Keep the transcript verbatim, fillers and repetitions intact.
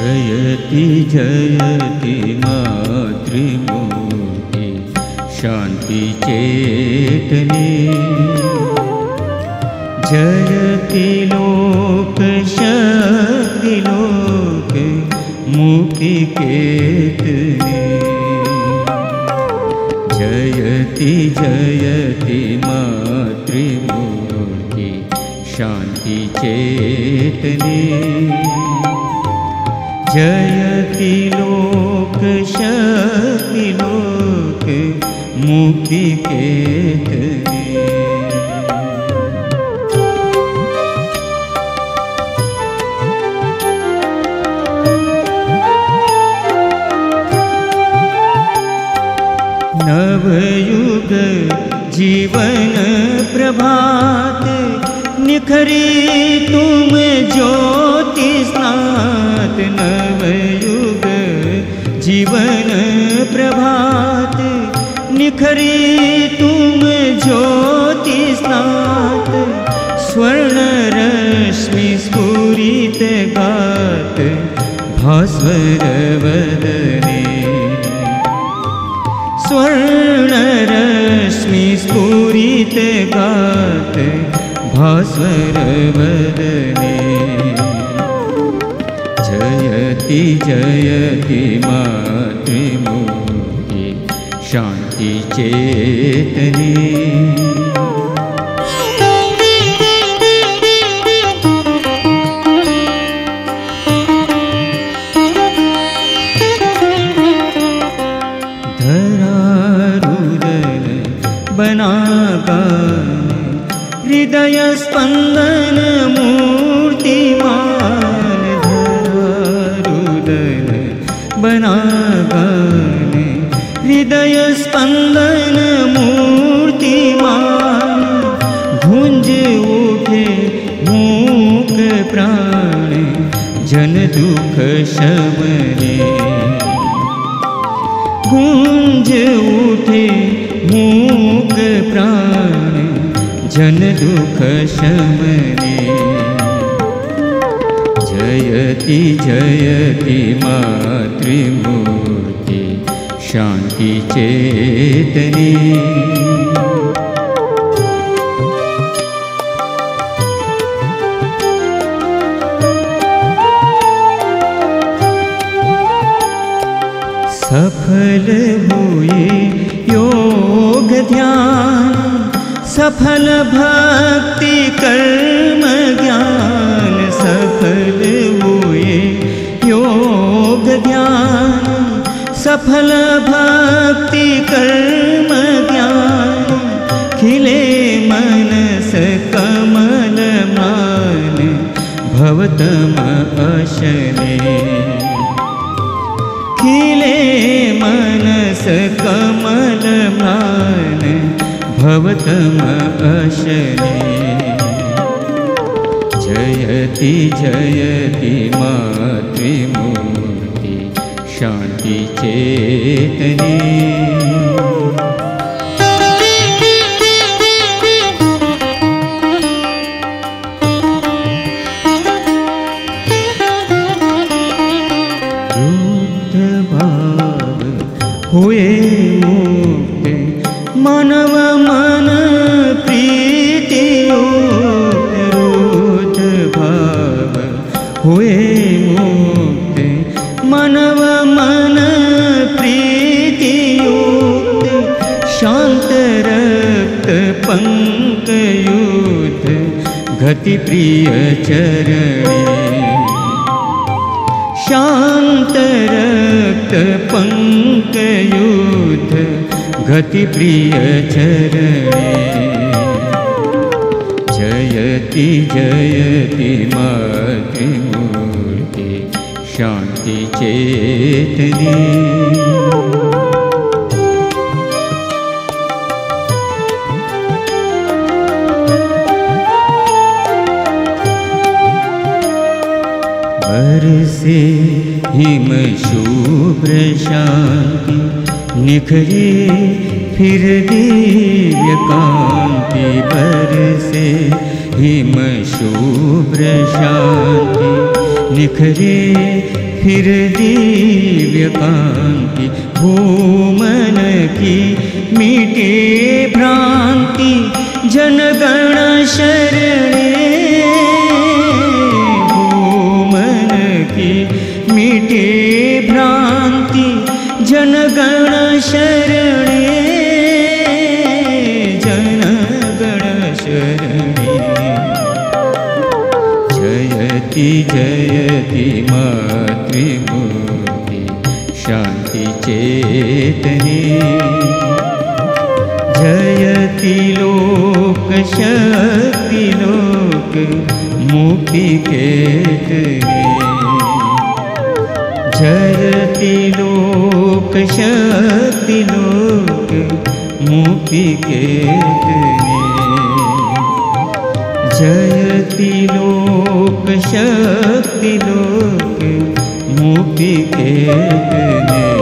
जयति जयति मातृमूर्ति शांति चेतने, जयति लोक शक्ति लोक मुक्ति केतने। जयति जयति मातृमूर्ति शांति चेतने, जयति लोक शक्ति लोक मुक्ति केतने। नवयुग जीवन प्रभात निखरी तुम ज्योति स्नात। नवयुग जीवन प्रभात निखरी तुम ज्योति स्नात। स्वर्ण रश्मि स्फुरित गात भास्वर वदने, स्वर्ण रश्मि स्फुरित गात भास्वर वदने। जयति जयति मातृमूर्ति शांति चेतने, बना गाने हृदय स्पंदन मूर्तिमान। धरारुदन बना गाने हृदय स्पंदन मूर्तिमान। गुंज उठे मूक प्राण जन दुख शमने, गुंज उठे मूक प्राण जन दुख शमने। जयति जयति मातृमूर्ति शांति चेतने, सफल हुए योग ध्यान, सफल भक्ति कर्म ज्ञान। सफल हुए योग ध्यान, सफल भक्ति कर्म ज्ञान। खिले मनस कमल मान भवतम अशने, खिले मनस कमल मान भवतम अशने। जयति जयति मातृमूर्ति शांति चेतने, हुए मुक्त मानव मन प्रीति युक्त। रुद्र भाव हुए मुक्त मानव मन प्रीति युक्त। शांत रक्त पंकयुत गति प्रिय चरणे, शांत रक्त पंकयुत गति प्रिय चरणे। जयति जयति मातृमूर्ति शांति चेतने, बरसे हिम शुभ्र शांति निखरे फिर दिव्य कांति। बरसे हिम शुभ्र शांति निखरे फिर दिव्य कांति भूमन की मिटे भ्रांति जनगण शरणे भूमन की मिटे भ्रांति जनगण शरणे जनगण शरणे जयति जयति मातृमूर्ति शांति चेतने जयति लोक शक्ति लोक मुक्ति केतने जयति लोक शक्ति लोक मुक्ति केतने जयति लोक शक्ति लोक मुक्ति केतने।